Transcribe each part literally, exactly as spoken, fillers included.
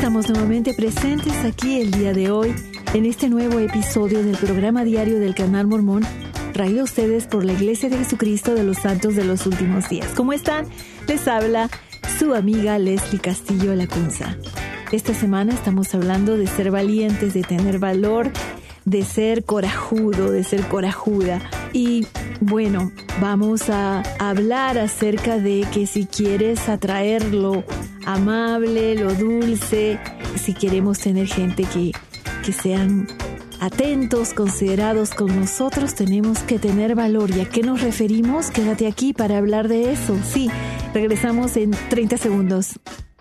Estamos nuevamente presentes aquí el día de hoy en este nuevo episodio del programa diario del Canal Mormón, traído a ustedes por la Iglesia de Jesucristo de los Santos de los Últimos Días. ¿Cómo están? Les habla su amiga Leslie Castillo Lacunza. Esta semana estamos hablando de ser valientes, de tener valor, de ser corajudo, de ser corajuda. Y bueno, vamos a hablar acerca de que si quieres atraer lo amable, lo dulce, si queremos tener gente que, que sean atentos, considerados con nosotros, tenemos que tener valor. ¿Y a qué nos referimos? Quédate aquí para hablar de eso. Sí, regresamos en treinta segundos.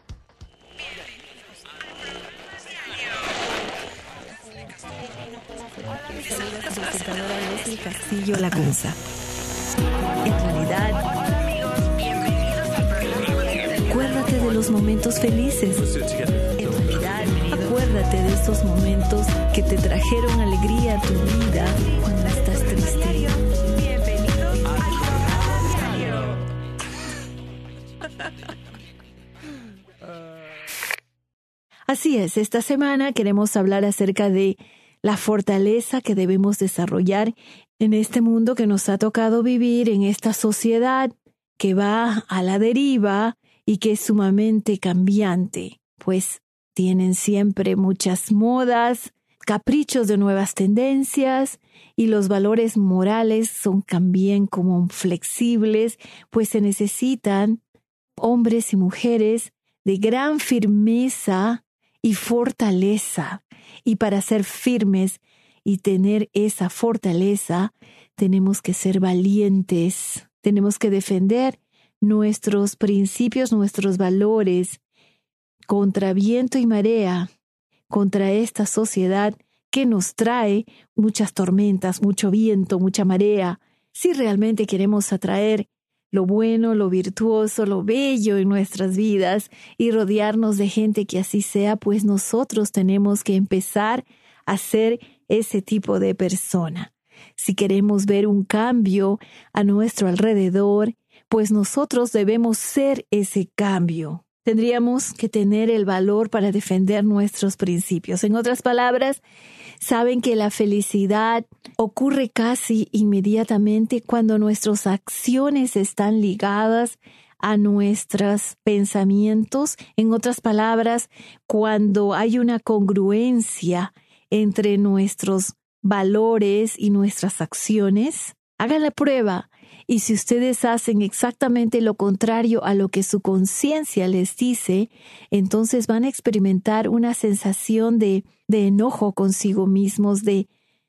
Castillo Lacunza. En realidad, acuérdate de los momentos felices. En realidad, acuérdate de esos momentos que te trajeron alegría a tu vida cuando estás triste. Así es, esta semana queremos hablar acerca de la fortaleza que debemos desarrollar en este mundo que nos ha tocado vivir, en esta sociedad que va a la deriva y que es sumamente cambiante, pues tienen siempre muchas modas, caprichos de nuevas tendencias y los valores morales son también como flexibles, pues se necesitan hombres y mujeres de gran firmeza y fortaleza. Y para ser firmes y tener esa fortaleza, tenemos que ser valientes. Tenemos que defender nuestros principios, nuestros valores contra viento y marea, contra esta sociedad que nos trae muchas tormentas, mucho viento, mucha marea. Si realmente queremos atraer lo bueno, lo virtuoso, lo bello en nuestras vidas y rodearnos de gente que así sea, pues nosotros tenemos que empezar a ser ese tipo de persona. Si queremos ver un cambio a nuestro alrededor, pues nosotros debemos ser ese cambio. Tendríamos que tener el valor para defender nuestros principios. En otras palabras, saben que la felicidad ocurre casi inmediatamente cuando nuestras acciones están ligadas a nuestros pensamientos. En otras palabras, cuando hay una congruencia entre nuestros valores y nuestras acciones. Hagan la prueba. Y si ustedes hacen exactamente lo contrario a lo que su conciencia les dice, entonces van a experimentar una sensación de, de enojo consigo mismos, de,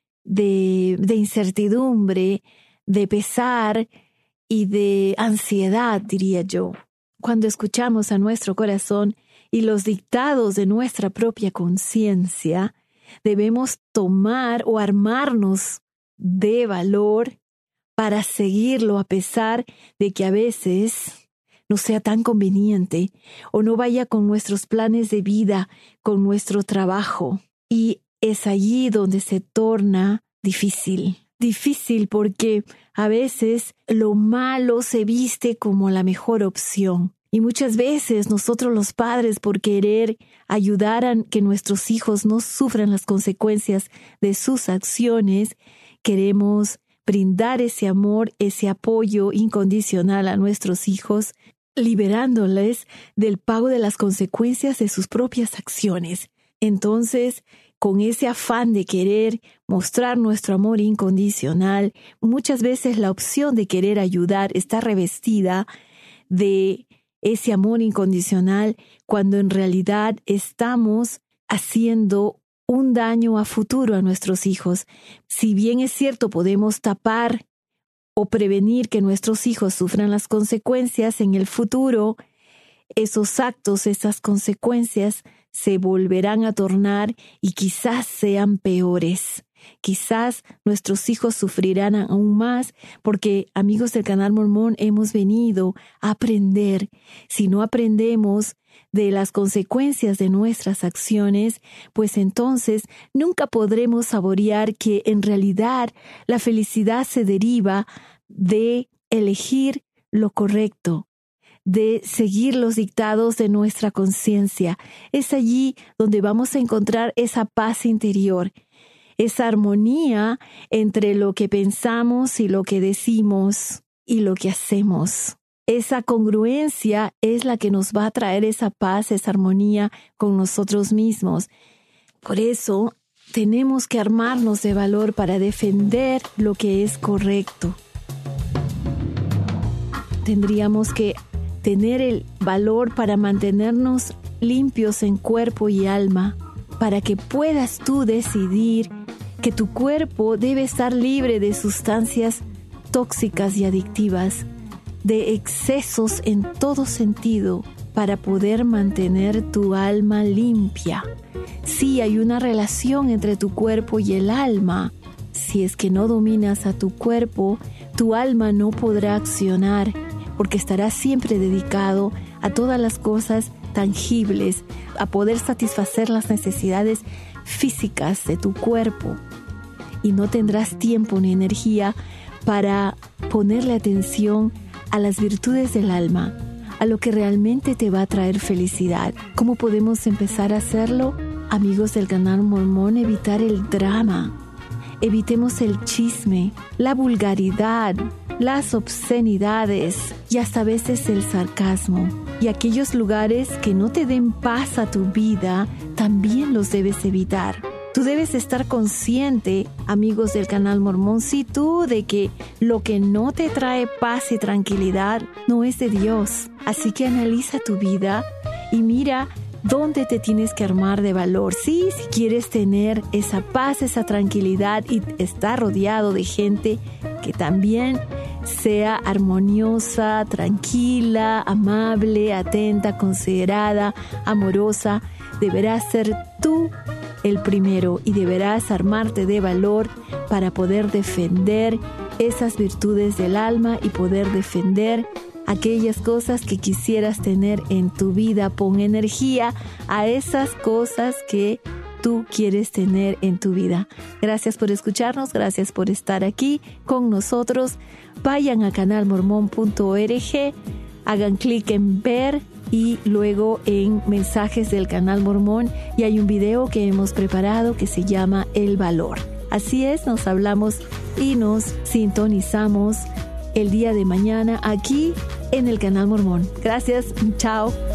de, de incertidumbre, de pesar y de ansiedad, diría yo. Cuando escuchamos a nuestro corazón y los dictados de nuestra propia conciencia, debemos tomar o armarnos de valor para seguirlo a pesar de que a veces no sea tan conveniente o no vaya con nuestros planes de vida, con nuestro trabajo. Y es allí donde se torna difícil. Difícil porque a veces lo malo se viste como la mejor opción. Y muchas veces nosotros los padres, por querer ayudar a que nuestros hijos no sufran las consecuencias de sus acciones, queremos brindar ese amor, ese apoyo incondicional a nuestros hijos, liberándoles del pago de las consecuencias de sus propias acciones. Entonces, con ese afán de querer mostrar nuestro amor incondicional, muchas veces la opción de querer ayudar está revestida de ese amor incondicional cuando en realidad estamos haciendo un daño a futuro a nuestros hijos. Si bien es cierto, podemos tapar o prevenir que nuestros hijos sufran las consecuencias en el futuro, esos actos, esas consecuencias se volverán a tornar y quizás sean peores. Quizás nuestros hijos sufrirán aún más porque, amigos del Canal Mormón, hemos venido a aprender. Si no aprendemos de las consecuencias de nuestras acciones, pues entonces nunca podremos saborear que en realidad la felicidad se deriva de elegir lo correcto, de seguir los dictados de nuestra conciencia. Es allí donde vamos a encontrar esa paz interior, esa armonía entre lo que pensamos y lo que decimos y lo que hacemos. Esa congruencia es la que nos va a traer esa paz, esa armonía con nosotros mismos. Por eso tenemos que armarnos de valor para defender lo que es correcto. Tendríamos que tener el valor para mantenernos limpios en cuerpo y alma, para que puedas tú decidir que tu cuerpo debe estar libre de sustancias tóxicas y adictivas, de excesos en todo sentido, para poder mantener tu alma limpia. Sí, hay una relación entre tu cuerpo y el alma. Si es que no dominas a tu cuerpo, tu alma no podrá accionar, porque estará siempre dedicado a todas las cosas tangibles, a poder satisfacer las necesidades físicas de tu cuerpo. Y no tendrás tiempo ni energía para ponerle atención a las virtudes del alma, a lo que realmente te va a traer felicidad. ¿Cómo podemos empezar a hacerlo? Amigos del Canal Mormón, evitar el drama. Evitemos el chisme, la vulgaridad, las obscenidades y hasta a veces el sarcasmo. Y aquellos lugares que no te den paz a tu vida, también los debes evitar. Tú debes estar consciente, amigos del Canal Mormón, sí tú, de que lo que no te trae paz y tranquilidad no es de Dios. Así que analiza tu vida y mira dónde te tienes que armar de valor. Sí, si quieres tener esa paz, esa tranquilidad y estar rodeado de gente que también sea armoniosa, tranquila, amable, atenta, considerada, amorosa, deberás ser tú el primero y deberás armarte de valor para poder defender esas virtudes del alma y poder defender aquellas cosas que quisieras tener en tu vida. Pon energía a esas cosas que tú quieres tener en tu vida. Gracias por escucharnos, gracias por estar aquí con nosotros. Vayan a canal mormón punto org, hagan clic en ver y luego en mensajes del Canal Mormón, y hay un video que hemos preparado que se llama El Valor. Así es, nos hablamos y nos sintonizamos el día de mañana aquí en el Canal Mormón. Gracias, chao.